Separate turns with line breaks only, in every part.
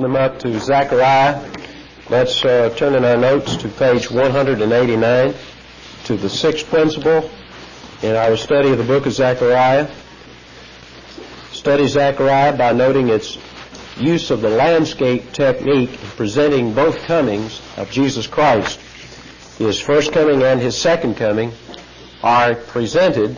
them up to Zechariah. Let's turn in our notes to page 189 to the sixth principle in our study of the book of Zechariah. Study Zechariah by noting its use of the landscape technique in presenting both comings of Jesus Christ. His first coming and his second coming are presented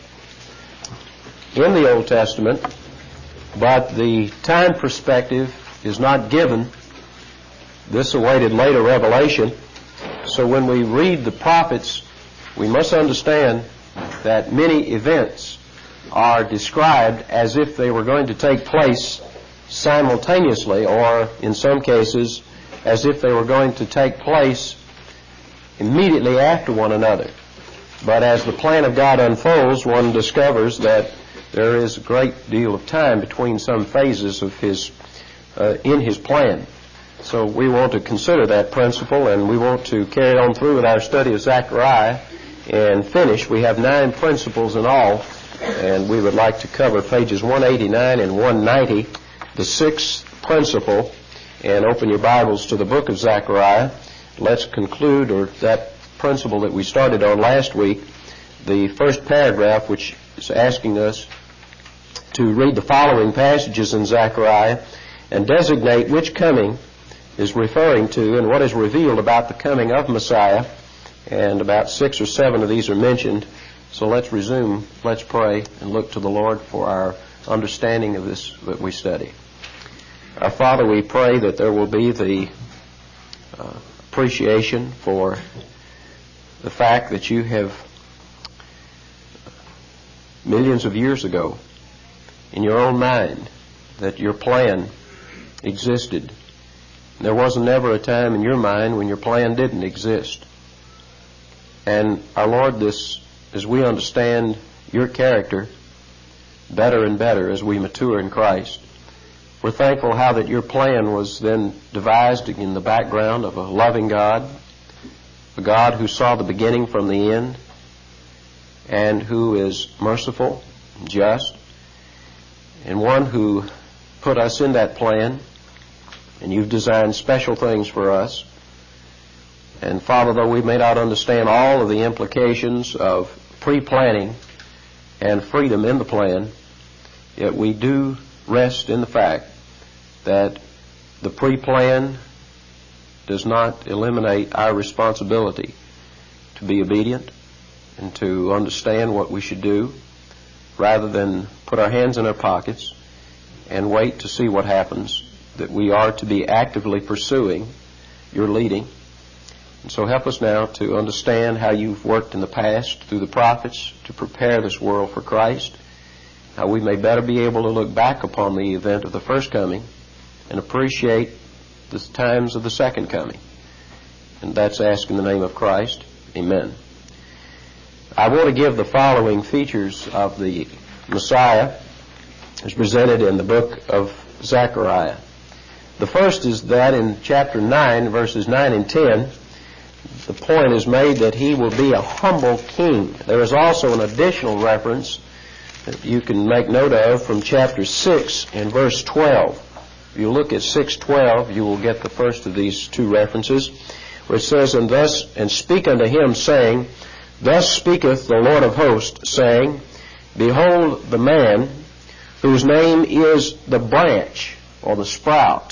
in the Old Testament, but the time perspective is not given. This awaited later revelation. So when we read the prophets, we must understand that many events are described as if they were going to take place simultaneously, or in some cases as if they were going to take place immediately after one another. But as the plan of God unfolds, one discovers that there is a great deal of time between some phases of in his plan. So we want to consider that principle, and we want to carry on through with our study of Zechariah and finish. We have 9 principles in all, and we would like to cover pages 189 and 190, the 6th principle, and open your Bibles to the book of Zechariah. Let's conclude, or that principle that we started on last week, the first paragraph, which is asking us to read the following passages in Zechariah and designate which coming is referring to and what is revealed about the coming of Messiah. And about 6 or 7 of these are mentioned. So let's resume, let's pray, and look to the Lord for our understanding of this that we study. Our Father, we pray that there will be the appreciation for the fact that you have millions of years ago, in your own mind, that your plan existed. There wasn't ever a time in your mind when your plan didn't exist. And our Lord, as we understand your character better and better as we mature in Christ, we're thankful how that your plan was then devised in the background of a loving God, a God who saw the beginning from the end, and who is merciful and just, and one who put us in that plan, and you've designed special things for us. And Father, though we may not understand all of the implications of pre-planning and freedom in the plan, yet we do rest in the fact that the pre-plan does not eliminate our responsibility to be obedient and to understand what we should do, rather than put our hands in our pockets and wait to see what happens, that we are to be actively pursuing your leading. And so help us now to understand how you've worked in the past through the prophets to prepare this world for Christ, how we may better be able to look back upon the event of the first coming and appreciate the times of the second coming. And that's asked in the name of Christ. Amen. I want to give the following features of the Messiah as presented in the book of Zechariah. The first is that in chapter 9, verses 9 and 10, the point is made that he will be a humble king. There is also an additional reference that you can make note of from chapter 6 and verse 12. If you look at 6:12, you will get the first of these 2 references, where it says, and speak unto him, saying, Thus speaketh the Lord of hosts, saying, Behold the man whose name is the branch, or the sprout,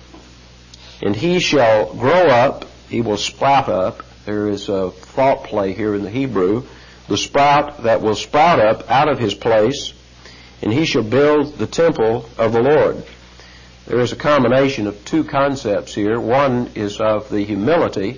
and he shall grow up, he will sprout up. There is a thought play here in the Hebrew. The sprout that will sprout up out of his place, and he shall build the temple of the Lord. There is a combination of 2 concepts here. One is of the humility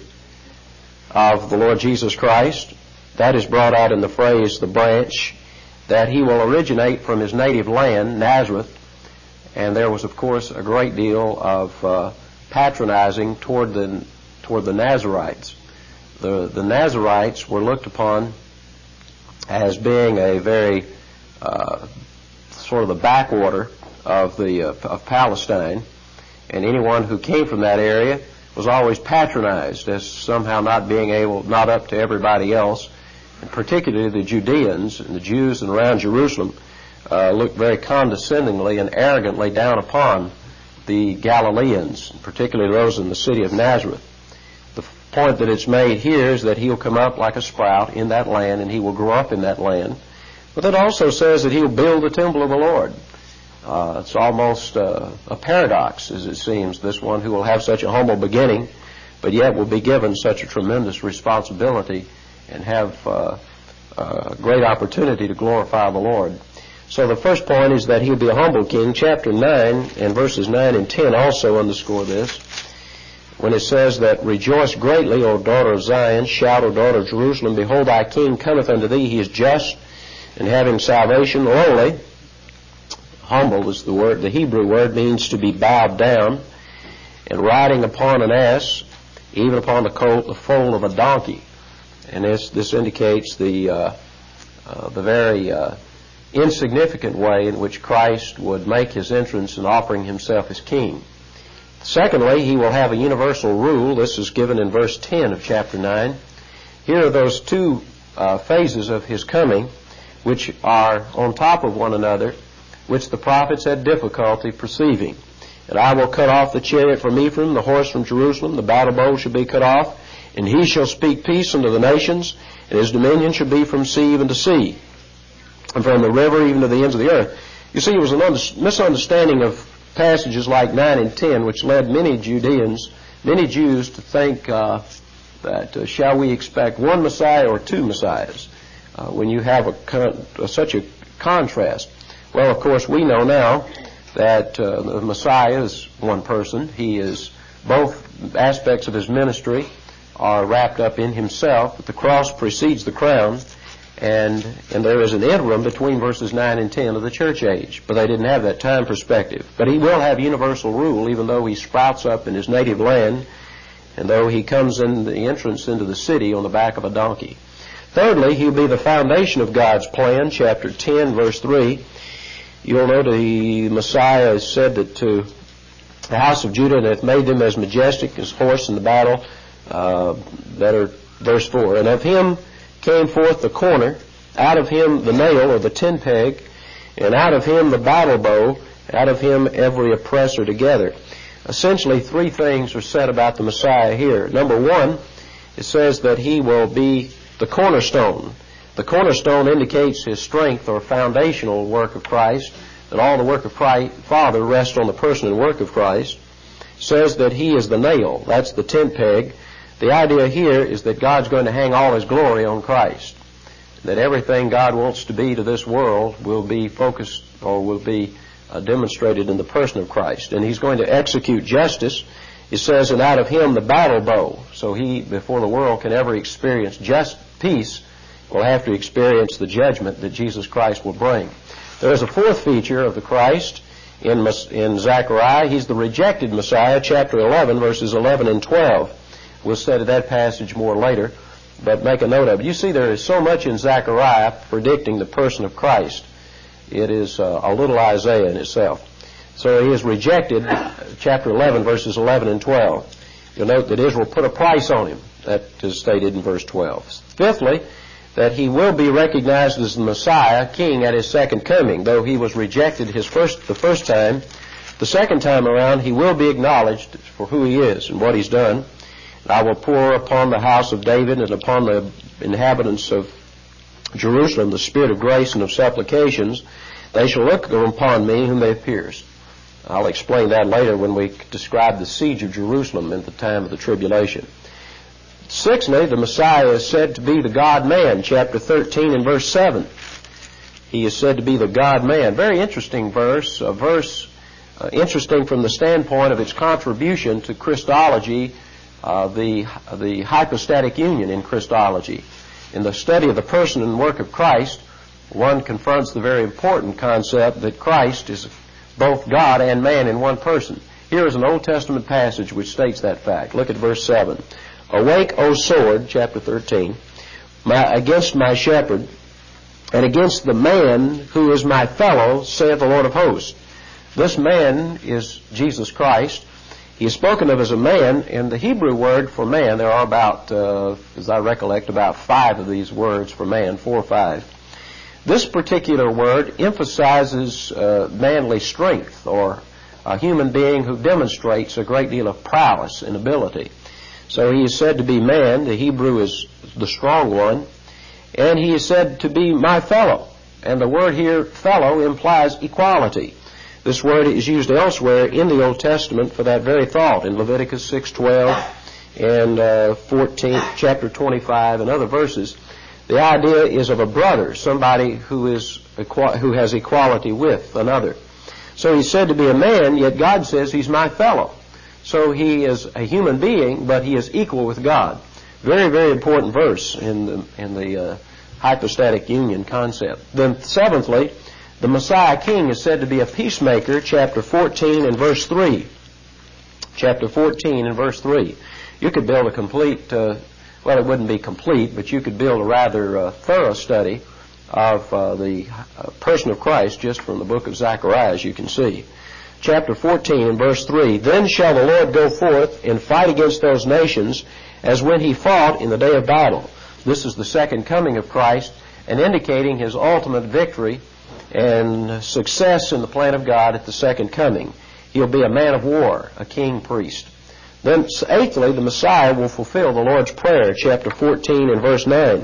of the Lord Jesus Christ. That is brought out in the phrase, the branch, that he will originate from his native land, Nazareth. And there was, of course, a great deal of patronizing toward the Nazarites. The Nazarites were looked upon as being a very sort of the backwater of Palestine, and anyone who came from that area was always patronized as somehow not up to everybody else, and particularly the Judeans and the Jews around Jerusalem looked very condescendingly and arrogantly down upon the Galileans, particularly those in the city of Nazareth. The point that it's made here is that he'll come up like a sprout in that land, and he will grow up in that land. But it also says that he'll build the temple of the Lord. It's almost a paradox, as it seems, this one who will have such a humble beginning, but yet will be given such a tremendous responsibility and have a great opportunity to glorify the Lord. So the first point is that he'll be a humble king. Chapter 9 and verses 9 and 10 also underscore this, when it says that, "Rejoice greatly, O daughter of Zion, shout, O daughter of Jerusalem, behold, thy king cometh unto thee, he is just, and having salvation, lowly." Humble is the word. The Hebrew word means to be bowed down, and riding upon an ass, even upon the foal of a donkey. And this indicates the very insignificant way in which Christ would make his entrance in offering himself as king. Secondly, he will have a universal rule. This is given in verse 10 of chapter 9. Here are those two phases of his coming, which are on top of one another, which the prophets had difficulty perceiving. "And I will cut off the chariot from Ephraim, the horse from Jerusalem, the battle bow shall be cut off, and he shall speak peace unto the nations, and his dominion shall be from sea even to sea, and from the river even to the ends of the earth." You see, it was a misunderstanding of passages like 9 and 10, which led many Jews to think that shall we expect one Messiah or two Messiahs when you have such a contrast. Well, of course, we know now that the Messiah is one person. He is, both aspects of his ministry are wrapped up in himself, but the cross precedes the crown, and there is an interim between verses 9 and 10 of the church age, but they didn't have that time perspective. But he will have universal rule, even though he sprouts up in his native land, and though he comes in the entrance into the city on the back of a donkey. Thirdly, he'll be the foundation of God's plan. Chapter 10, verse 3. You'll note the Messiah is said that to the house of Judah, and hath made them as majestic as horse in the battle, verse 4. "And of him came forth the corner, out of him the nail or the tin peg, and out of him the battle bow, out of him every oppressor together." Essentially, three things are said about the Messiah here. Number one, it says that he will be the cornerstone. The cornerstone indicates his strength or foundational work of Christ, that all the work of Christ, Father, rests on the person and work of Christ. It says that he is the nail. That's the tent peg. The idea here is that God's going to hang all his glory on Christ, that everything God wants to be to this world will be focused or will be demonstrated in the person of Christ. And he's going to execute justice. It says, "And out of him the battle bow." So he, before the world can ever experience just peace, will have to experience the judgment that Jesus Christ will bring. There is a fourth feature of the Christ in Zechariah. He's the rejected Messiah, chapter 11, verses 11 and 12. We'll study that passage more later, but make a note of it. You see, there is so much in Zechariah predicting the person of Christ. It is a little Isaiah in itself. So he is rejected, chapter 11, verses 11 and 12. You'll note that Israel put a price on him. That is stated in verse 12. Fifthly, that he will be recognized as the Messiah, king, at his second coming. Though he was rejected the first time, the second time around he will be acknowledged for who he is and what he's done. "I will pour upon the house of David and upon the inhabitants of Jerusalem the spirit of grace and of supplications. They shall look upon me whom they have pierced." I'll explain that later when we describe the siege of Jerusalem in the time of the tribulation. Sixthly, the Messiah is said to be the God-man, chapter 13 and verse 7. He is said to be the God-man. Very interesting verse, a verse interesting from the standpoint of its contribution to Christology, the hypostatic union in Christology. In the study of the person and work of Christ, one confronts the very important concept that Christ is both God and man in one person. Here is an Old Testament passage which states that fact. Look at verse 7. "Awake, O sword," chapter 13, "against my shepherd, and against the man who is my fellow, saith the Lord of hosts." This man is Jesus Christ. He is spoken of as a man, and the Hebrew word for man, there are about, as I recollect, about 5 of these words for man, 4 or 5. This particular word emphasizes manly strength or a human being who demonstrates a great deal of prowess and ability. So he is said to be man. The Hebrew is the strong one. And he is said to be my fellow. And the word here, fellow, implies equality. This word is used elsewhere in the Old Testament for that very thought, in Leviticus 6:12 and chapter 25 and other verses. The idea is of a brother, somebody who has equality with another. So he's said to be a man, yet God says he's my fellow. So he is a human being, but he is equal with God. Very, very important verse in the hypostatic union concept. Then seventhly, the Messiah King is said to be a peacemaker, chapter 14 and verse 3. Chapter 14 and verse 3. You could build a complete, well, it wouldn't be complete, but you could build a rather thorough study of the person of Christ just from the book of Zechariah, as you can see. Chapter 14 and verse 3, Then shall the Lord go forth and fight against those nations as when he fought in the day of battle. This is the second coming of Christ, and indicating his ultimate victory and success in the plan of God at the second coming. He'll be a man of war, a king priest. Then eighthly, the Messiah will fulfill the Lord's Prayer, chapter 14 and verse 9.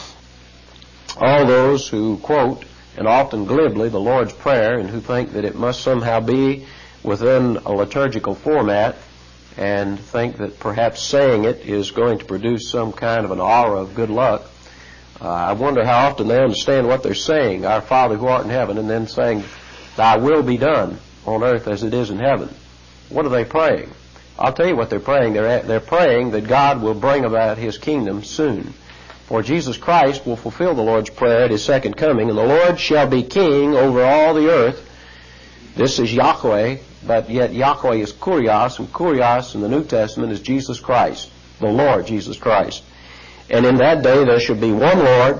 All those who quote, and often glibly, the Lord's Prayer, and who think that it must somehow be within a liturgical format, and think that perhaps saying it is going to produce some kind of an aura of good luck, I wonder how often they understand what they're saying, Our Father who art in heaven, and then saying, Thy will be done on earth as it is in heaven. What are they praying? I'll tell you what they're praying. They're praying that God will bring about his kingdom soon. For Jesus Christ will fulfill the Lord's Prayer at his second coming, and the Lord shall be king over all the earth. This is Yahweh, but yet Yahweh is Kurios, and Kurios in the New Testament is Jesus Christ, the Lord Jesus Christ. And in that day there shall be one Lord,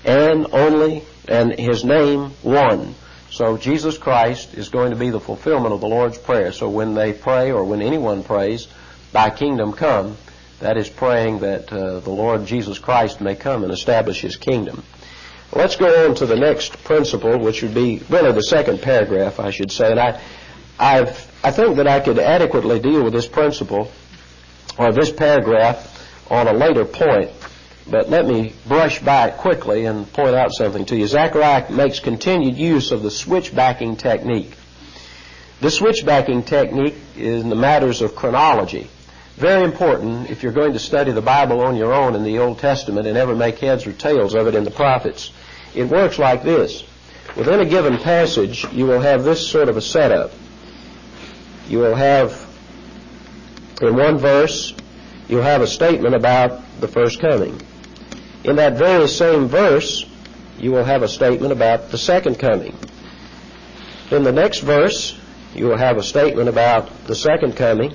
and his name one. So Jesus Christ is going to be the fulfillment of the Lord's Prayer. So when they pray, or when anyone prays, Thy kingdom come, that is praying that the Lord Jesus Christ may come and establish his kingdom. Let's go on to the next principle, which would be really the second paragraph, I should say. And I think that I could adequately deal with this principle, or this paragraph, on a later point. But let me brush by it quickly and point out something to you. Zechariah makes continued use of the switchbacking technique. The switchbacking technique is in the matters of chronology. Very important if you're going to study the Bible on your own in the Old Testament and ever make heads or tails of it in the prophets. It works like this. Within a given passage, you will have this sort of a setup. You will have, in one verse, you'll have a statement about the first coming. In that very same verse, you will have a statement about the second coming. In the next verse, you will have a statement about the second coming.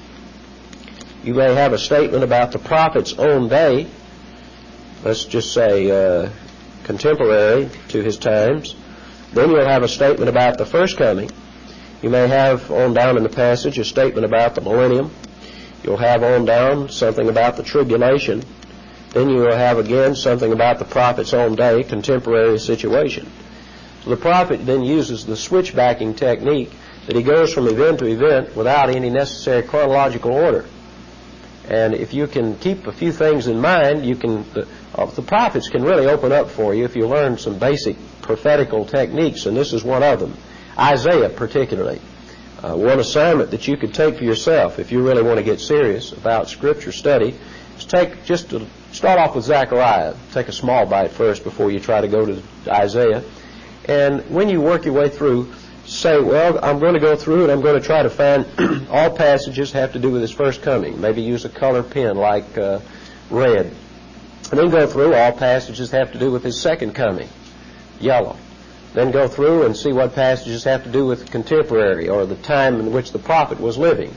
You may have a statement about the prophet's own day, let's just say contemporary to his times. Then you'll have a statement about the first coming. You may have on down in the passage a statement about the millennium. You'll have on down something about the tribulation. Then you will have again something about the prophet's own day, contemporary situation. So the prophet then uses the switchbacking technique that he goes from event to event without any necessary chronological order. And if you can keep a few things in mind, you can the prophets can really open up for you if you learn some basic prophetical techniques, and this is one of them. Isaiah particularly. One assignment that you could take for yourself if you really want to get serious about Scripture study is just to start off with Zechariah. Take a small bite first before you try to go to Isaiah. And when you work your way through, say, well, I'm going to go through and I'm going to try to find all passages have to do with his first coming. Maybe use a color pen like red. And then go through all passages have to do with his second coming, yellow. Then go through and see what passages have to do with contemporary or the time in which the prophet was living,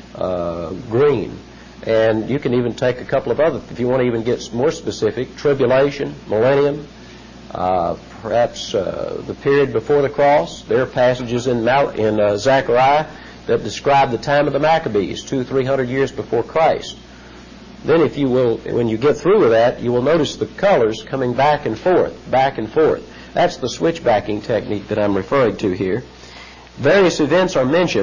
green. And you can even take a couple of other, if you want to even get more specific, tribulation, millennium, perhaps the period before the cross. There are passages in Zechariah that describe the time of the Maccabees, 200-300 years before Christ. Then if you will, when you get through with that, you will notice the colors coming back and forth, back and forth. That's the switchbacking technique that I'm referring to here. Various events are mentioned.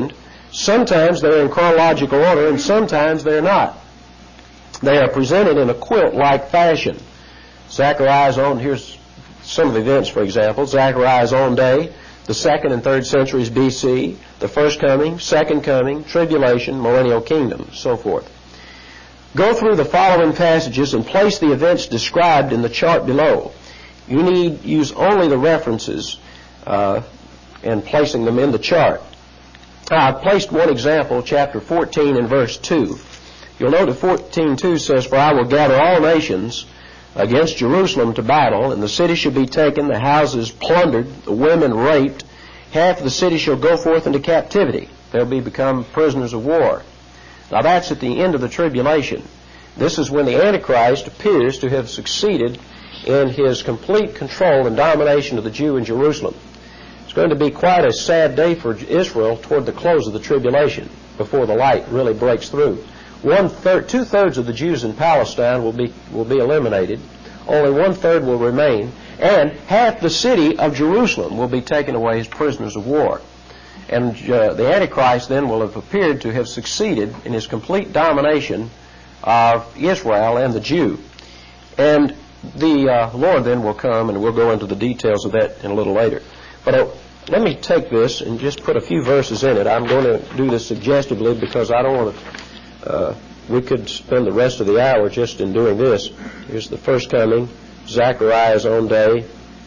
Sometimes they're in chronological order, and sometimes they're not. They are presented in a quilt-like fashion. Here's some of the events, for example. Zechariah's own day, the 2nd and 3rd centuries B.C., the first coming, second coming, tribulation, millennial kingdom, so forth. Go through the following passages and place the events described in the chart below. You need use only the references and placing them in the chart. I've placed one example, chapter 14 and verse 2. You'll note that 14:2 says, "For I will gather all nations against Jerusalem to battle, and the city shall be taken, the houses plundered, the women raped. Half of the city shall go forth into captivity. They'll become prisoners of war." Now that's at the end of the tribulation. This is when the Antichrist appears to have succeeded in his complete control and domination of the Jew in Jerusalem. It's going to be quite a sad day for Israel toward the close of the tribulation, before the light really breaks through. 2/3 of the Jews in Palestine will be eliminated. Only 1/3 will remain, and half the city of Jerusalem will be taken away as prisoners of war. And the Antichrist then will have appeared to have succeeded in his complete domination of Israel and the Jew. And the Lord then will come, and we'll go into the details of that in a little later. But let me take this and just put a few verses in it. I'm going to do this suggestively because I don't want to... we could spend the rest of the hour just in doing this. Here's the first coming, Zechariah's own day,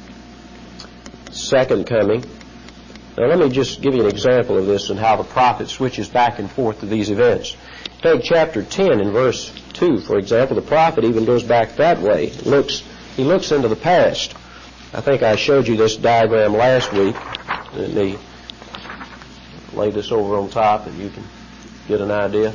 second coming. Now let me just give you an example of this and how the prophet switches back and forth to these events. Take chapter 10 and verse 2, for example. The prophet even goes back that way. He looks into the past. I think I showed you this diagram last week. Let me lay this over on top and you can get an idea.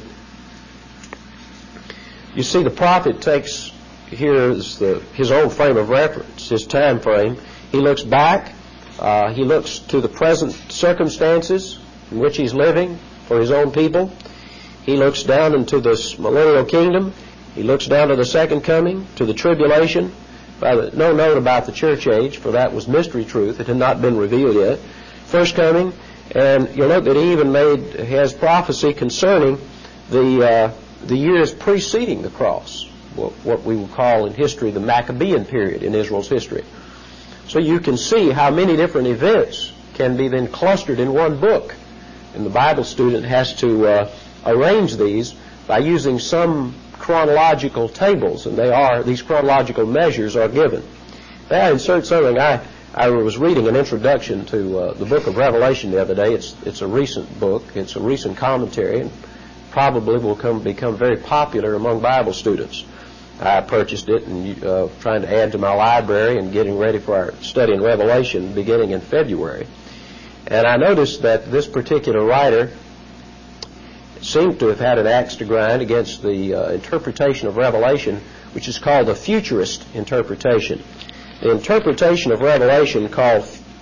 You see, the prophet takes here his own frame of reference, his time frame. He looks back. He looks to the present circumstances in which he's living for his own people. He looks down into this millennial kingdom. He looks down to the second coming, to the tribulation. No note about the church age, for that was mystery truth. It had not been revealed yet. First coming, and you'll note that he has prophecy concerning the years preceding the cross, what we will call in history the Maccabean period in Israel's history. So you can see how many different events can be then clustered in one book. And the Bible student has to arrange these by using some chronological tables, and these chronological measures are given. May I insert something? I was reading an introduction to the book of Revelation the other day. It's a recent book. It's a recent commentary, and probably will become very popular among Bible students. I purchased it and trying to add to my library and getting ready for our study in Revelation beginning in February. And I noticed that this particular writer seemed to have had an axe to grind against the interpretation of Revelation, which is called the futurist interpretation. The interpretation of Revelation, called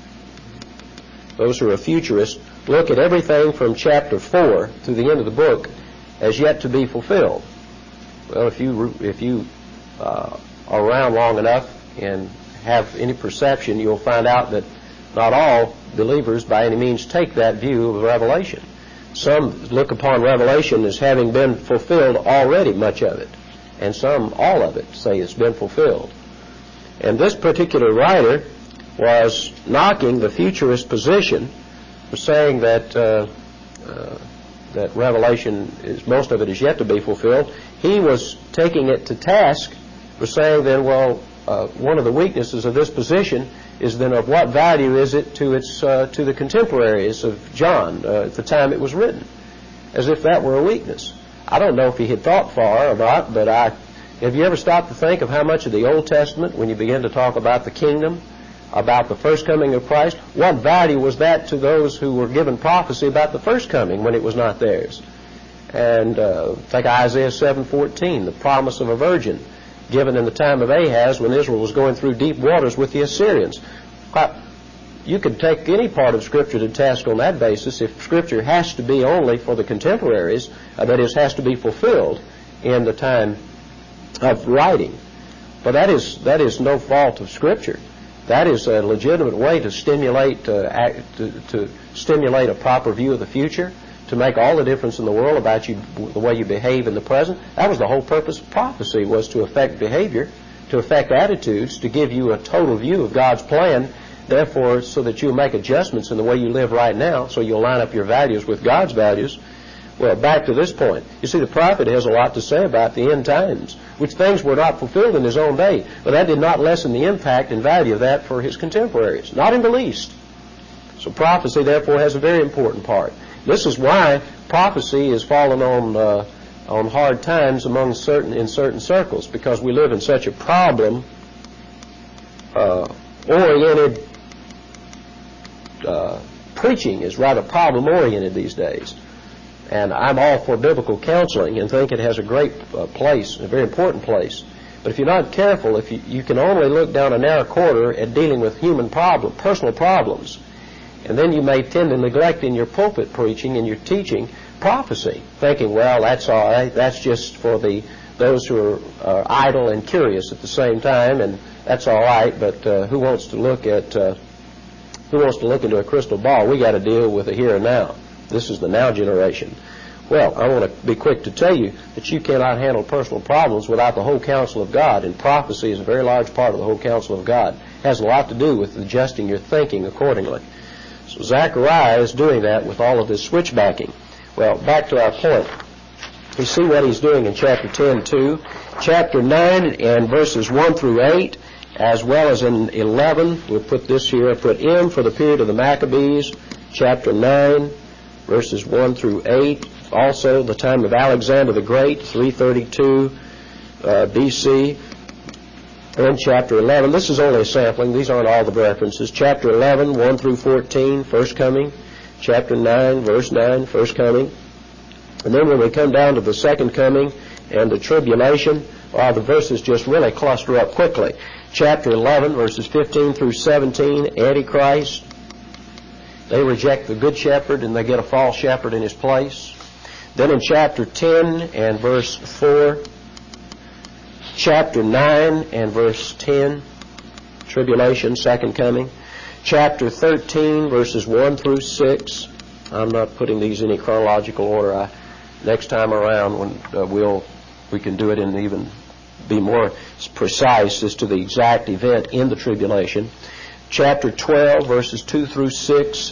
those who are futurists, look at everything from chapter 4 through the end of the book as yet to be fulfilled. Well, if you are around long enough and have any perception, you'll find out that not all believers by any means take that view of Revelation. Some look upon Revelation as having been fulfilled already, much of it, and some, all of it, say it's been fulfilled. And this particular writer was knocking the futurist position, for saying that that Revelation most of it is yet to be fulfilled. He was taking it to task for saying then, well, one of the weaknesses of this position is then of what value is it to the contemporaries of John at the time it was written, as if that were a weakness. I don't know if he had thought far or not, but have you ever stopped to think of how much of the Old Testament, when you begin to talk about the kingdom, about the first coming of Christ, what value was that to those who were given prophecy about the first coming when it was not theirs? And think Isaiah 7:14, the promise of a virgin given in the time of Ahaz when Israel was going through deep waters with the Assyrians. You could take any part of Scripture to task on that basis if Scripture has to be only for the contemporaries, that is, has to be fulfilled in the time of writing. But that is no fault of Scripture. That is a legitimate way to stimulate to stimulate a proper view of the future, to make all the difference in the world about you, the way you behave in the present. That was the whole purpose of prophecy, was to affect behavior, to affect attitudes, to give you a total view of God's plan, therefore so that you'll make adjustments in the way you live right now, so you'll line up your values with God's values. Well, back to this point. You see, the prophet has a lot to say about the end times, which things were not fulfilled in his own day, but that did not lessen the impact and value of that for his contemporaries, not in the least. So prophecy, therefore, has a very important part. This is why prophecy has fallen on hard times in certain circles, because we live in such a problem-oriented preaching is rather problem-oriented these days. And I'm all for biblical counseling and think it has a great place, a very important place. But if you're not careful, if you can only look down a narrow corridor at dealing with human personal problems, and then you may tend to neglect in your pulpit preaching and your teaching prophecy, thinking, well, that's all right, that's just for those who are idle and curious at the same time, and that's all right, but who wants to look into a crystal ball? We got to deal with the here and now. This is the now generation. Well, I want to be quick to tell you that you cannot handle personal problems without the whole counsel of God, and prophecy is a very large part of the whole counsel of God. It has a lot to do with adjusting your thinking accordingly. So Zechariah is doing that with all of his switchbacking. Well, back to our point. We see what he's doing in chapter 10 too. Chapter 9 and verses 1 through 8, as well as in 11. We'll put this here, put M for the period of the Maccabees, chapter 9, verses 1 through 8. Also, the time of Alexander the Great, 332 B.C. And chapter 11. This is only a sampling. These aren't all the references. Chapter 11, 1 through 14, first coming. Chapter 9, verse 9, first coming. And then when we come down to the second coming and the tribulation, the verses just really cluster up quickly. Chapter 11, verses 15 through 17, Antichrist. They reject the good shepherd and they get a false shepherd in his place. Then in chapter 10 and verse 4, chapter 9 and verse 10, tribulation, second coming. Chapter 13, verses 1 through 6. I'm not putting these in any chronological order. Next time around, when we can do it and even be more precise as to the exact event in the tribulation. Chapter 12, verses 2 through 6.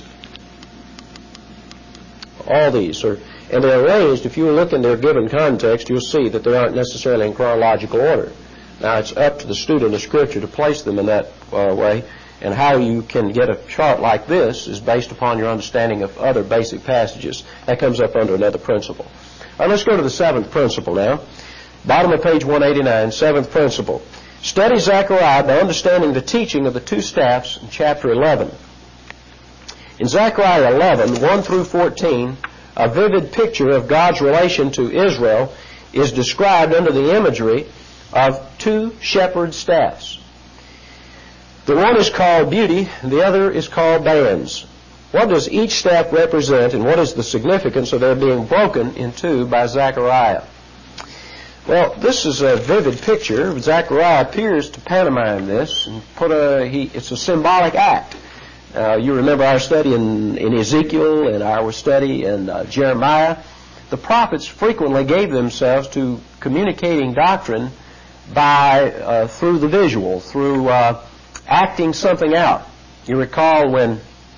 All these are, and they're arranged. If you look in their given context, you'll see that they aren't necessarily in chronological order. Now, it's up to the student of Scripture to place them in that way, and how you can get a chart like this is based upon your understanding of other basic passages. That comes up under another principle. All right, let's go to the seventh principle now. Bottom of page 189, seventh principle. Study Zechariah by understanding the teaching of the two staffs in chapter 11. In Zechariah 11, 1 through 14, a vivid picture of God's relation to Israel is described under the imagery of two shepherd staffs. The one is called beauty, and the other is called bands. What does each staff represent, and what is the significance of their being broken in two by Zechariah? Well, this is a vivid picture. Zechariah appears to pantomime this and it's a symbolic act. You remember our study in Ezekiel and our study in Jeremiah. The prophets frequently gave themselves to communicating doctrine through the visual, through acting something out. You recall when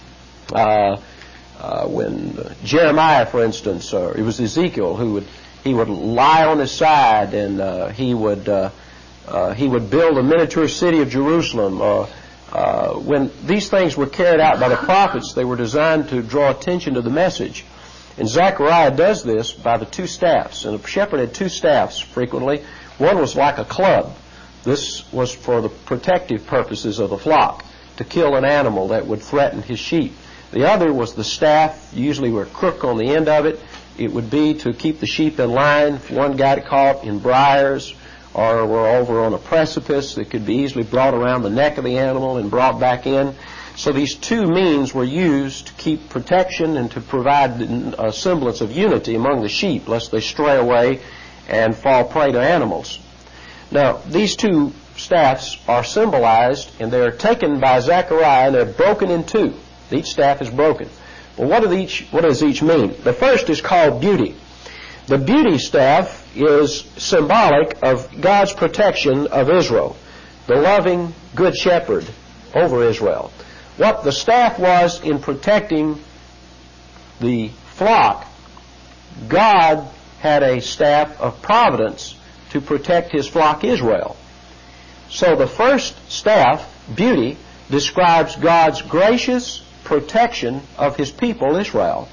Jeremiah, for instance, or it was Ezekiel he would lie on his side and he would build a miniature city of Jerusalem. When these things were carried out by the prophets, they were designed to draw attention to the message. And Zechariah does this by the two staffs. And a shepherd had two staffs frequently. One was like a club. This was for the protective purposes of the flock, to kill an animal that would threaten his sheep. The other was the staff, usually with a crook on the end of it. It would be to keep the sheep in line. If one got caught in briars or were over on a precipice, it could be easily brought around the neck of the animal and brought back in. So these two means were used to keep protection and to provide a semblance of unity among the sheep, lest they stray away and fall prey to animals. Now, these two staffs are symbolized, and they're taken by Zechariah, and they're broken in two. Each staff is broken. Well, what does each mean? The first is called beauty. The beauty staff is symbolic of God's protection of Israel, the loving good shepherd over Israel. What the staff was in protecting the flock, God had a staff of providence to protect his flock Israel. So the first staff, beauty, describes God's gracious protection of his people Israel.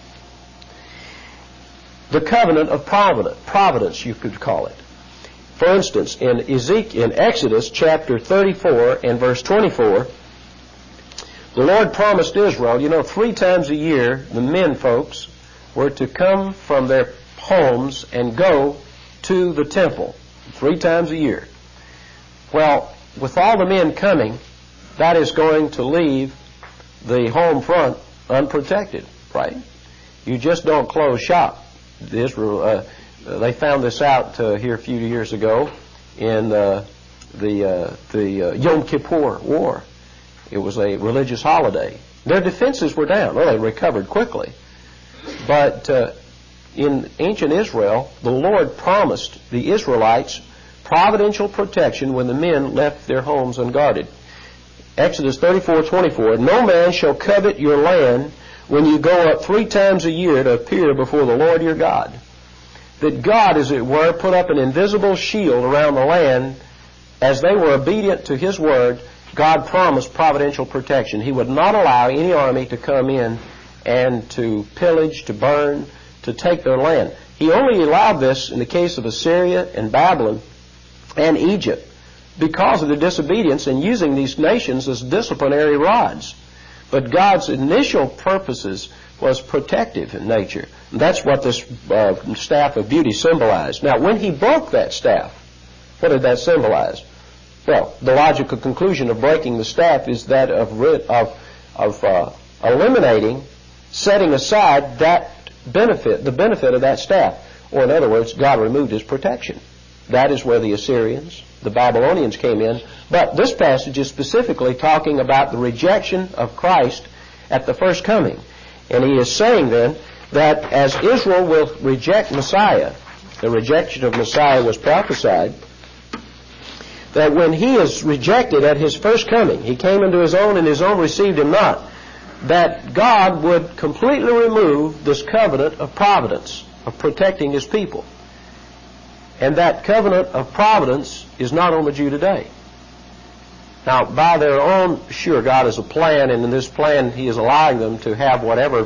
The covenant of providence, you could call it. For instance, in Exodus chapter 34 and verse 24, the Lord promised Israel, 3 times a year the men folks were to come from their homes and go to the temple 3 times a year. Well, with all the men coming, that is going to leave the home front unprotected, right? You just don't close shop. Israel, they found this out here a few years ago in the Yom Kippur War. It was a religious holiday. Their defenses were down. Well, they recovered quickly. But in ancient Israel, the Lord promised the Israelites providential protection when the men left their homes unguarded. Exodus 34:24, no man shall covet your land when you go up 3 times a year to appear before the Lord your God. That God, as it were, put up an invisible shield around the land. As they were obedient to his word, God promised providential protection. He would not allow any army to come in and to pillage, to burn, to take their land. He only allowed this in the case of Assyria and Babylon and Egypt because of their disobedience and using these nations as disciplinary rods. But God's initial purposes was protective in nature. And that's what this staff of beauty symbolized. Now, when he broke that staff, what did that symbolize? Well, the logical conclusion of breaking the staff is that of eliminating, setting aside that benefit, the benefit of that staff. Or in other words, God removed his protection. That is where the Assyrians, the Babylonians came in. But this passage is specifically talking about the rejection of Christ at the first coming. And he is saying then that as Israel will reject Messiah, the rejection of Messiah was prophesied, that when he is rejected at his first coming, he came into his own and his own received him not, that God would completely remove this covenant of providence, of protecting his people. And that covenant of providence is not on the Jew today. Now, by their own, sure, God has a plan, and in this plan he is allowing them to have whatever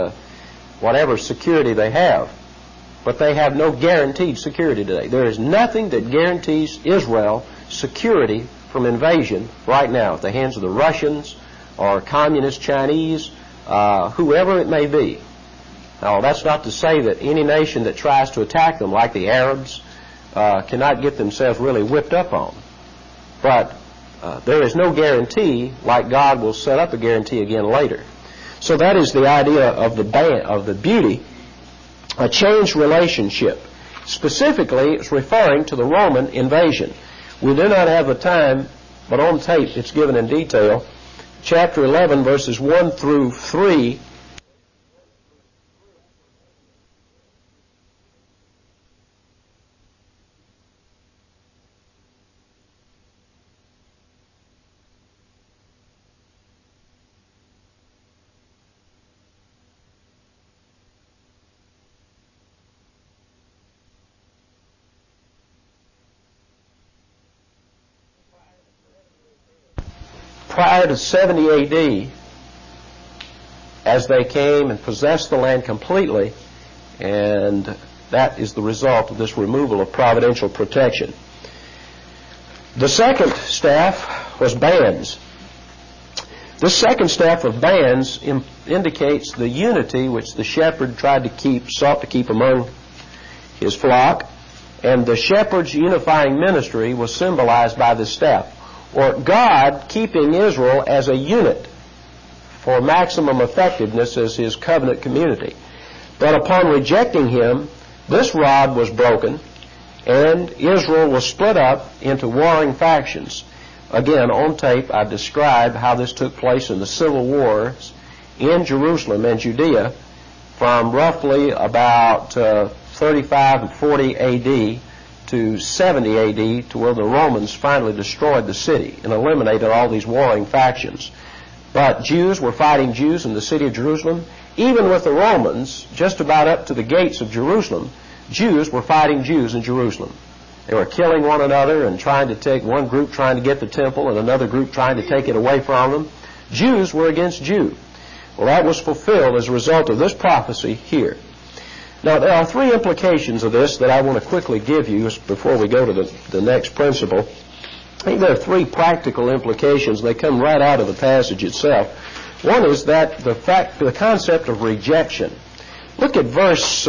security they have. But they have no guaranteed security today. There is nothing that guarantees Israel security from invasion right now at the hands of the Russians or communist Chinese, whoever it may be. Now, that's not to say that any nation that tries to attack them, like the Arabs, cannot get themselves really whipped up on. But there is no guarantee, like God will set up a guarantee again later. So that is the idea of the beauty, a changed relationship. Specifically, it's referring to the Roman invasion. We do not have the time, but on tape it's given in detail. Chapter 11, verses 1 through 3. Prior to 70 A.D., as they came and possessed the land completely, and that is the result of this removal of providential protection. The second staff was bands. This second staff of bands indicates the unity which the shepherd sought to keep among his flock, and the shepherd's unifying ministry was symbolized by this staff, or God keeping Israel as a unit for maximum effectiveness as his covenant community. But upon rejecting him, this rod was broken, and Israel was split up into warring factions. Again, on tape, I described how this took place in the civil wars in Jerusalem and Judea from roughly about 35 and 40 A.D. to 70 A.D. to where the Romans finally destroyed the city and eliminated all these warring factions. But Jews were fighting Jews in the city of Jerusalem. Even with the Romans, just about up to the gates of Jerusalem, Jews were fighting Jews in Jerusalem. They were killing one another and trying to take one group trying to get the temple and another group trying to take it away from them. Jews were against Jews. Well, that was fulfilled as a result of this prophecy here. Now, there are three implications of this that I want to quickly give you before we go to the next principle. I think there are three practical implications. They come right out of the passage itself. One is that the concept of rejection. Look at verse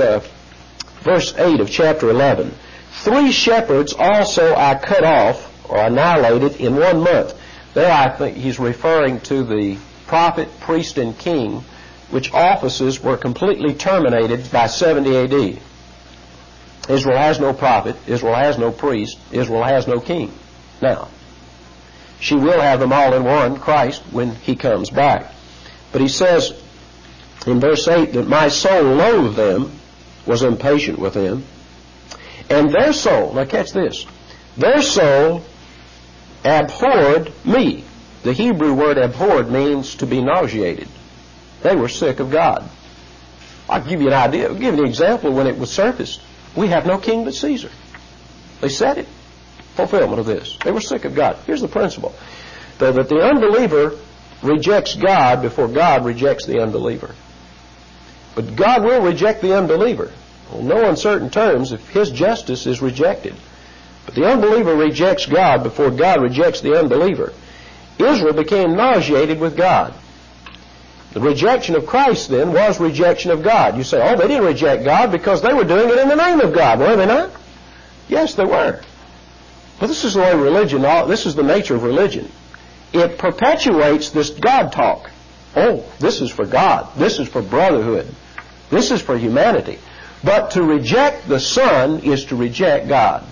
8 of chapter 11. 3 shepherds also I cut off, or annihilated, in 1 month. There I think he's referring to the prophet, priest, and king, which offices were completely terminated by 70 A.D. Israel has no prophet, Israel has no priest, Israel has no king. Now, she will have them all in one, Christ, when he comes back. But he says in verse 8 that my soul loathed them, was impatient with them, and their soul, now catch this, their soul abhorred me. The Hebrew word abhorred means to be nauseated. They were sick of God. I'll give you an idea. I'll give you an example when it was surfaced. We have no king but Caesar. They said it. Fulfillment of this. They were sick of God. Here's the principle. That the unbeliever rejects God before God rejects the unbeliever. But God will reject the unbeliever. On no uncertain terms if his justice is rejected. But the unbeliever rejects God before God rejects the unbeliever. Israel became nauseated with God. The rejection of Christ then was rejection of God. You say, oh, they didn't reject God because they were doing it in the name of God. Were they not? Yes, they were. But this is the way religion, this is the nature of religion. It perpetuates this God talk. Oh, this is for God. This is for brotherhood. This is for humanity. But to reject the Son is to reject God.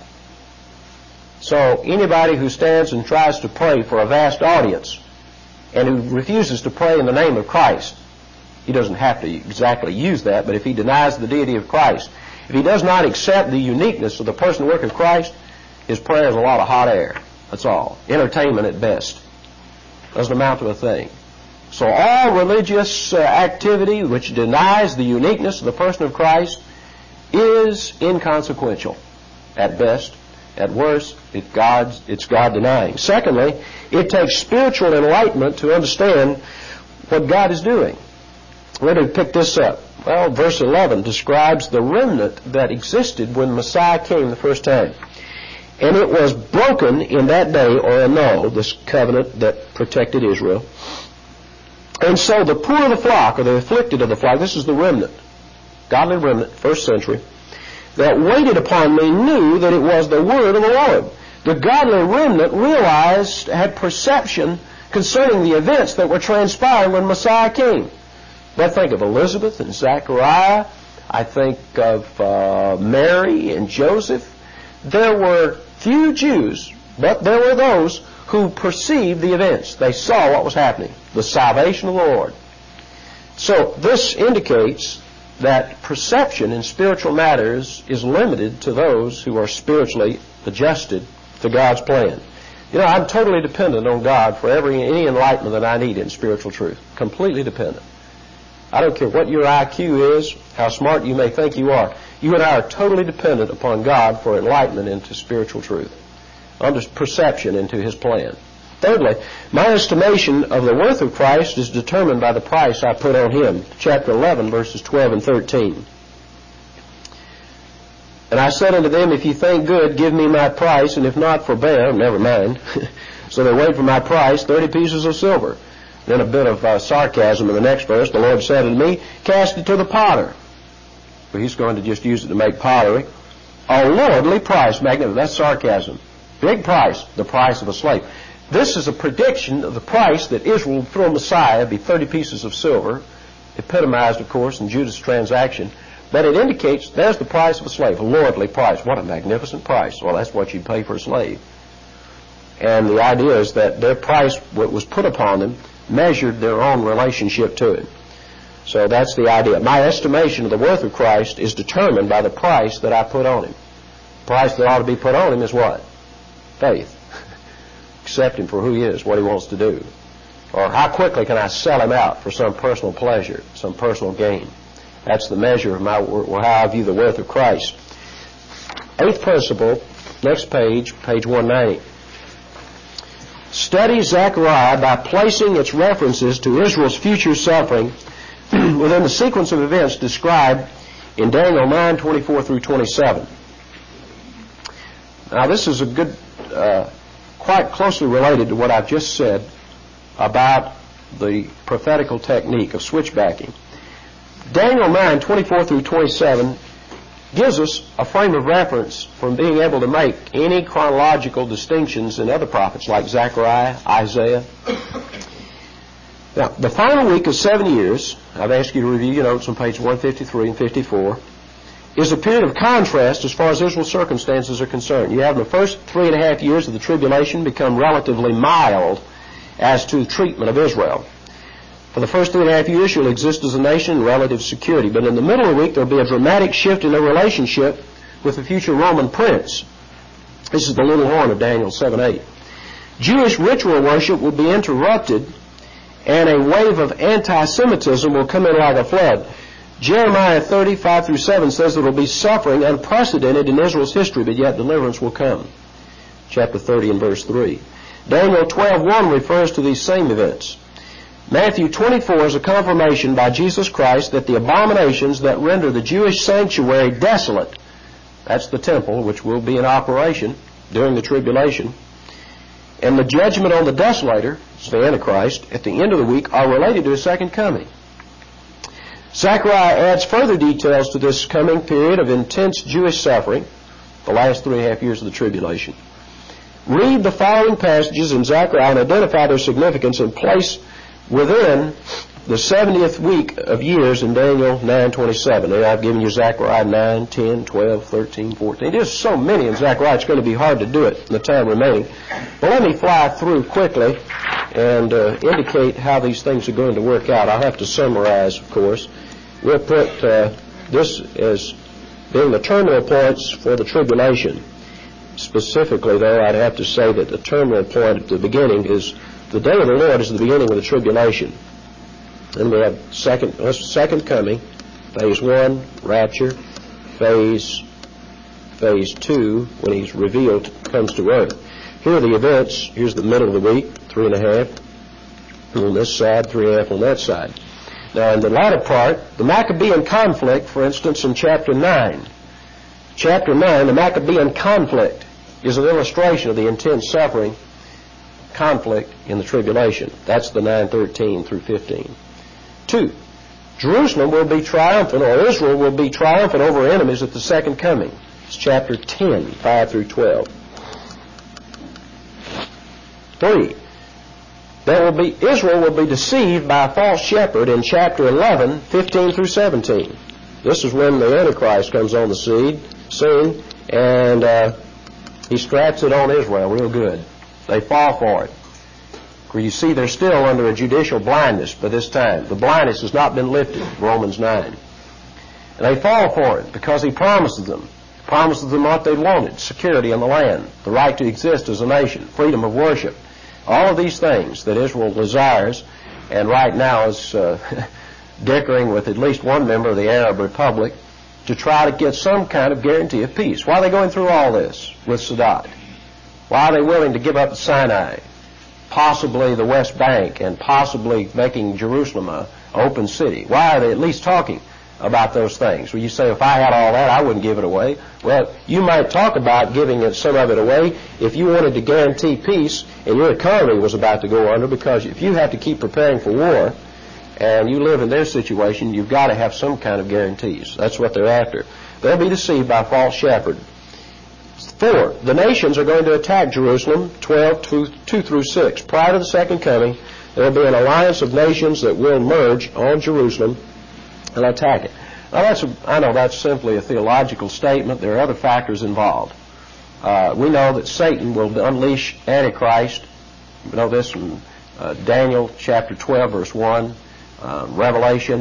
So anybody who stands and tries to pray for a vast audience and who refuses to pray in the name of Christ, he doesn't have to exactly use that, but if he denies the deity of Christ, if he does not accept the uniqueness of the person and work of Christ, his prayer is a lot of hot air. That's all. Entertainment at best. Doesn't amount to a thing. So all religious activity which denies the uniqueness of the person of Christ is inconsequential at best. At worst, it's God denying. Secondly, it takes spiritual enlightenment to understand what God is doing. Where do we pick this up? Well, verse 11 describes the remnant that existed when Messiah came the first time. And it was broken in that day, or annulled, this covenant that protected Israel. And so the poor of the flock, or the afflicted of the flock, this is the remnant, godly remnant, first century, that waited upon me knew that it was the word of the Lord. The godly remnant realized, had perception concerning the events that were transpiring when Messiah came. I think of Elizabeth and Zechariah. I think of Mary and Joseph. There were few Jews, but there were those who perceived the events. They saw what was happening, the salvation of the Lord. So this indicates that perception in spiritual matters is limited to those who are spiritually adjusted to God's plan. You know, I'm totally dependent on God for any enlightenment that I need in spiritual truth. Completely dependent. I don't care what your IQ is, how smart you may think you are. You and I are totally dependent upon God for enlightenment into spiritual truth, under perception into His plan. Thirdly, my estimation of the worth of Christ is determined by the price I put on Him. Chapter 11, verses 12 and 13. And I said unto them, if ye think good, give me my price, and if not, forbear, never mind. So they weighed for my price 30 pieces of silver. Then a bit of sarcasm in the next verse. The Lord said unto me, cast it to the potter. Well, He's going to just use it to make pottery. A lordly price, magnificent. That's sarcasm. Big price, the price of a slave. This is a prediction of the price that Israel would throw Messiah, be 30 pieces of silver, epitomized, of course, in Judas' transaction. But it indicates there's the price of a slave, a lordly price. What a magnificent price. Well, that's what you'd pay for a slave. And the idea is that their price, what was put upon them, measured their own relationship to it. So that's the idea. My estimation of the worth of Christ is determined by the price that I put on him. The price that ought to be put on him is what? Faith. Accept him for who he is, what he wants to do. Or how quickly can I sell him out for some personal pleasure, some personal gain. That's the measure of how I view the worth of Christ. Eighth principle, next page, page 190. Study Zechariah by placing its references to Israel's future suffering within the sequence of events described in Daniel 9:24 through 27. Now this is a good, quite closely related to what I've just said about the prophetical technique of switchbacking. Daniel 9:24 through 27 gives us a frame of reference from being able to make any chronological distinctions in other prophets like Zechariah, Isaiah. Now, the final week of 7 years, I've asked you to review your notes on page 153 and 54, is a period of contrast as far as Israel's circumstances are concerned. You have the first 3.5 years of the tribulation become relatively mild as to the treatment of Israel. For the first 3.5 years, you'll exist as a nation in relative security. But in the middle of the week, there'll be a dramatic shift in their relationship with the future Roman prince. This is the little horn of Daniel 7:8. Jewish ritual worship will be interrupted, and a wave of anti-Semitism will come in like a flood. Jeremiah 30:5 through 7 says there will be suffering unprecedented in Israel's history, but yet deliverance will come. Chapter 30 and verse 3. Daniel 12:1 refers to these same events. Matthew 24 is a confirmation by Jesus Christ that the abominations that render the Jewish sanctuary desolate, that's the temple, which will be in operation during the tribulation, and the judgment on the desolator, it's the Antichrist, at the end of the week are related to his second coming. Zechariah adds further details to this coming period of intense Jewish suffering, the last 3.5 years of the tribulation. Read the following passages in Zechariah and identify their significance and place within the 70th week of years in Daniel 9:27. And I've given you Zechariah 9, 10, 12, 13, 14. There's so many in Zechariah, it's going to be hard to do it in the time remaining. But let me fly through quickly and indicate how these things are going to work out. I'll have to summarize, of course. We'll put this as being the terminal points for the tribulation. Specifically, though, I'd have to say that the terminal point at the beginning is the day of the Lord is the beginning of the tribulation. And we have second coming, phase 1, rapture, phase 2, when he's revealed, comes to earth. Here are the events. Here's the middle of the week, 3.5 on this side, 3.5 on that side. Now, in the latter part, the Maccabean conflict, for instance, in chapter 9. Chapter 9, the Maccabean conflict is an illustration of the intense suffering conflict in the tribulation. That's the 9:13 through 15. 2. Jerusalem will be triumphant, or Israel will be triumphant over enemies at the second coming. It's chapter 10, 5 through 12. 3. Israel will be deceived by a false shepherd in chapter 11, 15 through 17. This is when the Antichrist comes on the scene, and he straps it on Israel real good. They fall for it. You see, they're still under a judicial blindness by this time. The blindness has not been lifted, Romans 9. And they fall for it because he promises them what they wanted: security in the land, the right to exist as a nation, freedom of worship, all of these things that Israel desires, and right now is dickering with at least one member of the Arab Republic to try to get some kind of guarantee of peace. Why are they going through all this with Sadat? Why are they willing to give up Sinai, possibly the West Bank, and possibly making Jerusalem an open city? Why are they at least talking about those things? Well, you say, if I had all that, I wouldn't give it away. Well, you might talk about giving some of it away if you wanted to guarantee peace and your economy was about to go under, because if you have to keep preparing for war and you live in their situation, you've got to have some kind of guarantees. That's what they're after. They'll be deceived by a false shepherd. 4. The nations are going to attack Jerusalem, 12, 2 through 6. Prior to the second coming, there will be an alliance of nations that will merge on Jerusalem and attack it. Now, I know that's simply a theological statement. There are other factors involved. We know that Satan will unleash Antichrist. We know this from Daniel chapter 12, verse 1, Revelation,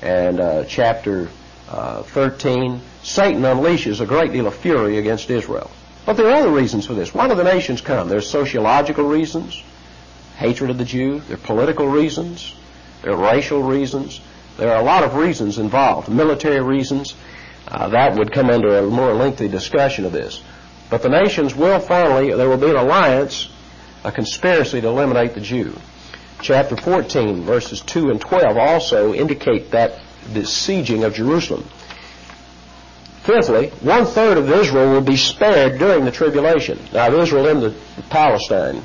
and chapter 13, Satan unleashes a great deal of fury against Israel. But there are other reasons for this. Why do the nations come? There's sociological reasons, hatred of the Jew. There are political reasons. There are racial reasons. There are a lot of reasons involved, military reasons. That would come under a more lengthy discussion of this. But the nations will finally, there will be an alliance, a conspiracy to eliminate the Jew. Chapter 14, verses 2 and 12 also indicate that the sieging of Jerusalem. Fifthly, 1/3 of Israel will be spared during the tribulation. Now, Israel in Palestine,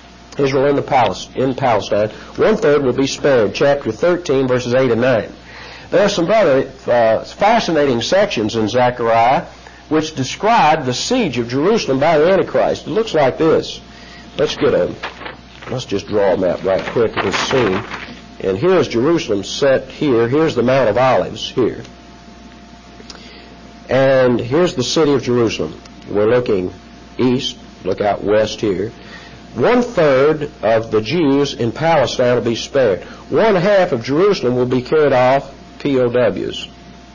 1/3 will be spared. Chapter 13, verses 8 and 9. There are some other fascinating sections in Zechariah which describe the siege of Jerusalem by the Antichrist. It looks like this. Let's just draw a map right quick of this scene. And here's Jerusalem set here. Here's the Mount of Olives here. And here's the city of Jerusalem. We're looking east. Look out west here. 1/3 of the Jews in Palestine will be spared. 1/2 of Jerusalem will be carried off POWs.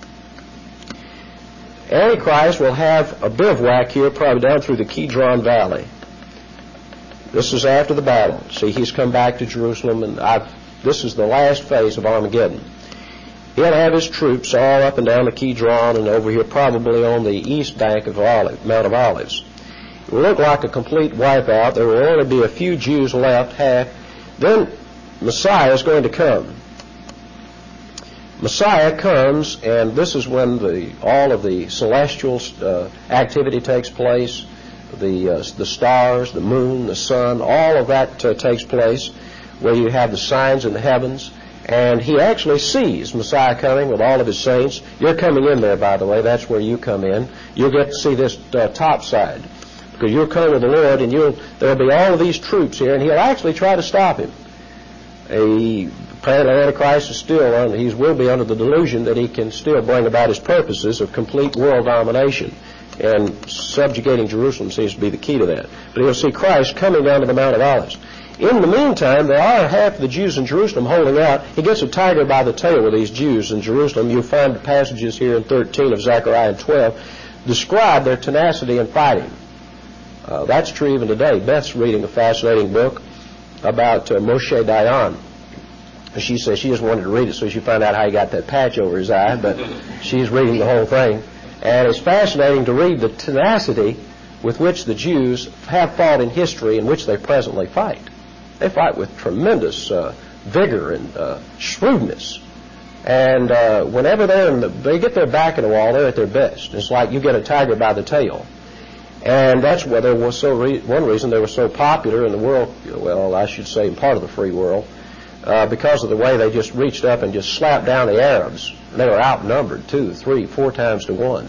Antichrist will have a bivouac here, probably down through the Kidron Valley. This is after the battle. See, he's come back to Jerusalem, and this is the last phase of Armageddon. He'll have his troops all up and down the Kidron and over here, probably on the east bank of Mount of Olives. It will look like a complete wipeout. There will only be a few Jews left, half. Then Messiah is going to come. Messiah comes, and this is when all of the celestial activity takes place. The stars, the moon, the sun, all of that takes place, where you have the signs in the heavens. And he actually sees Messiah coming with all of his saints. You're coming in there, by the way. That's where you come in. You'll get to see this top side, because you'll come with the Lord, and there'll be all of these troops here, and he'll actually try to stop him. Apparently Antichrist will be under the delusion that he can still bring about his purposes of complete world domination, and subjugating Jerusalem seems to be the key to that. But he'll see Christ coming down to the Mount of Olives. In the meantime, there are half of the Jews in Jerusalem holding out. He gets a tiger by the tail with these Jews in Jerusalem. You'll find the passages here in 13 of Zechariah and 12 describe their tenacity in fighting. That's true even today. Beth's reading a fascinating book about Moshe Dayan. She says she just wanted to read it so she found out how he got that patch over his eye, but she's reading the whole thing. And it's fascinating to read the tenacity with which the Jews have fought in history, in which they presently fight. They fight with tremendous vigor and shrewdness. And whenever they get their back in the wall, they're at their best. It's like you get a tiger by the tail. And that's why one reason they were so popular in the world, well, I should say in part of the free world, because of the way they just reached up and just slapped down the Arabs. They were outnumbered 2, 3, 4 times to 1.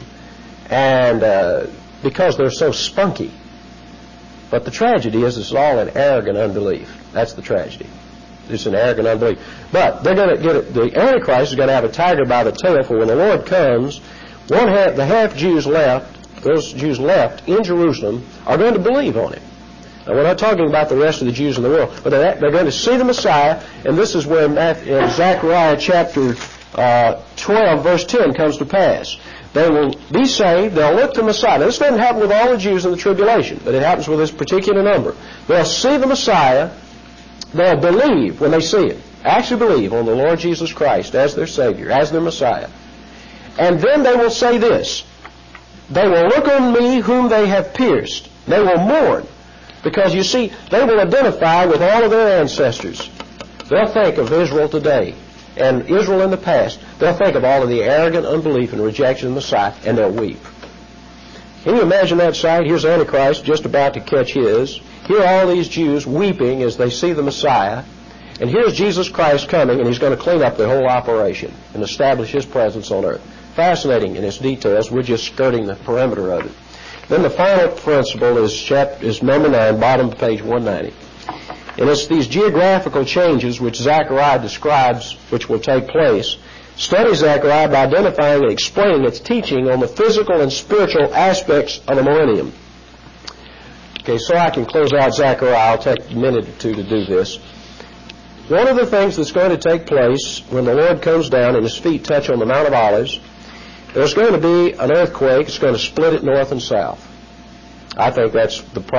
And because they're so spunky. But the tragedy is it's all an arrogant unbelief. That's the tragedy. It's an arrogant unbelief. But they're going to get it. The Antichrist is going to have a tiger by the tail, for when the Lord comes, the half Jews left, those Jews left in Jerusalem, are going to believe on him. Now, we're not talking about the rest of the Jews in the world, but they're going to see the Messiah, and this is where Zechariah chapter 12, verse 10 comes to pass. They will be saved. They'll look to Messiah. Now, this doesn't happen with all the Jews in the tribulation, but it happens with this particular number. They'll see the Messiah. They'll believe when they see it. Actually believe on the Lord Jesus Christ as their Savior, as their Messiah. And then they will say this. They will look on me whom they have pierced. They will mourn. Because, you see, they will identify with all of their ancestors. They'll think of Israel today and Israel in the past. They'll think of all of the arrogant unbelief and rejection of the Messiah, and they'll weep. Can you imagine that sight? Here's Antichrist just about to catch his. Here are all these Jews weeping as they see the Messiah. And here's Jesus Christ coming, and he's going to clean up their whole operation and establish his presence on earth. Fascinating in its details. We're just skirting the perimeter of it. Then the final principle is number 9, bottom of page 190. And it's these geographical changes which Zechariah describes, which will take place. Study Zechariah by identifying and explaining its teaching on the physical and spiritual aspects of the millennium. Okay, so I can close out Zechariah. I'll take a minute or two to do this. One of the things that's going to take place when the Lord comes down and His feet touch on the Mount of Olives, there's going to be an earthquake. It's going to split it north and south. I think that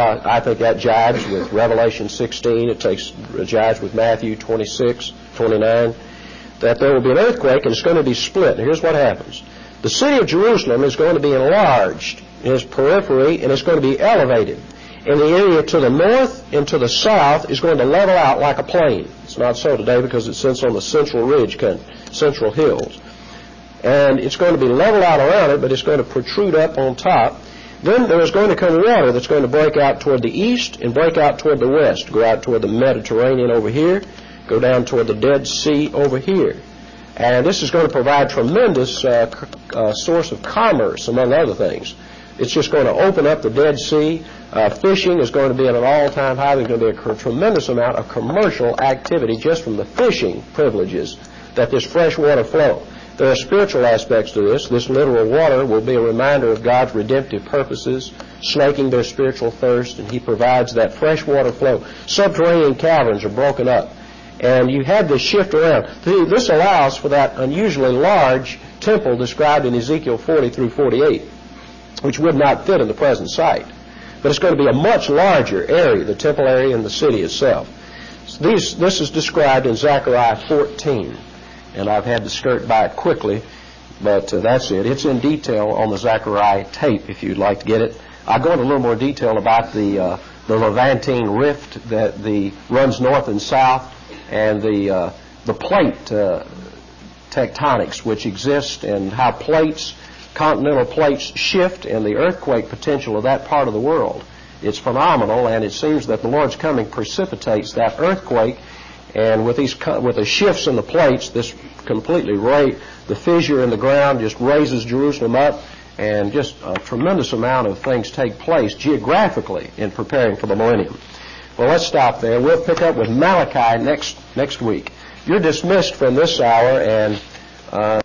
jives with Revelation 16. It jives with Matthew 26, 29. That there will be an earthquake and it's going to be split. And here's what happens. The city of Jerusalem is going to be enlarged in its periphery, and it's going to be elevated. And the area to the north and to the south is going to level out like a plain. It's not so today because it sits on the central ridge, central hills. And it's going to be leveled out around it, but it's going to protrude up on top. Then there is going to come water that's going to break out toward the east and break out toward the west, go out toward the Mediterranean over here, go down toward the Dead Sea over here. And this is going to provide tremendous source of commerce, among other things. It's just going to open up the Dead Sea. Fishing is going to be at an all-time high. There's going to be a tremendous amount of commercial activity just from the fishing privileges that this fresh water flow. There are spiritual aspects to this. This literal water will be a reminder of God's redemptive purposes, slaking their spiritual thirst, and He provides that fresh water flow. Subterranean caverns are broken up, and you have this shift around. This allows for that unusually large temple described in Ezekiel 40 through 48, which would not fit in the present site. But it's going to be a much larger area, the temple area and the city itself. This is described in Zechariah 14. And I've had to skirt by it quickly, but that's it. It's in detail on the Zechariah tape if you'd like to get it. I'll go into a little more detail about the Levantine rift that runs north and south, and the plate tectonics which exist, and how continental plates shift, and the earthquake potential of that part of the world. It's phenomenal, and it seems that the Lord's coming precipitates that earthquake. And with the shifts in the plates, this completely the fissure in the ground just raises Jerusalem up, and just a tremendous amount of things take place geographically in preparing for the millennium. Well, let's stop there. We'll pick up with Malachi next week. You're dismissed from this hour, and